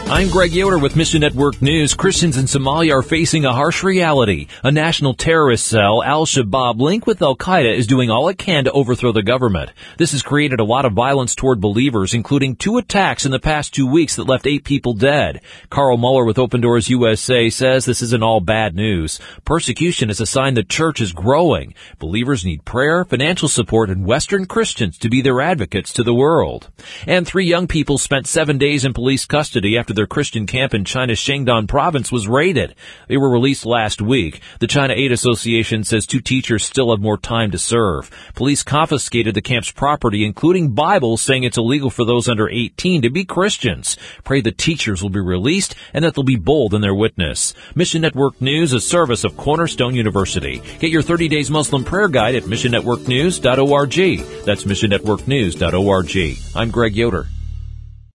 I'm Greg Yoder with Mission Network News. Christians in Somalia are facing a harsh reality. A national terrorist cell, Al-Shabaab, linked with Al-Qaeda, is doing all it can to overthrow the government. This has created a lot of violence toward believers, including 2 attacks in the past 2 weeks that left 8 people dead. Carl Muller with Open Doors USA says this isn't all bad news. Persecution is a sign the church is growing. Believers need prayer, financial support, and Western Christians to be their advocates to the world. And 3 young people spent 7 days in police custody after their Christian camp in China's Shandong province was raided. They were released last week. The China Aid Association says 2 teachers still have more time to serve. Police confiscated the camp's property, including Bibles, saying it's illegal for those under 18 to be Christians. Pray the teachers will be released and that they'll be bold in their witness. Mission Network News, a service of Cornerstone University. Get your 30 Days Muslim Prayer Guide at missionnetworknews.org. That's missionnetworknews.org. I'm Greg Yoder.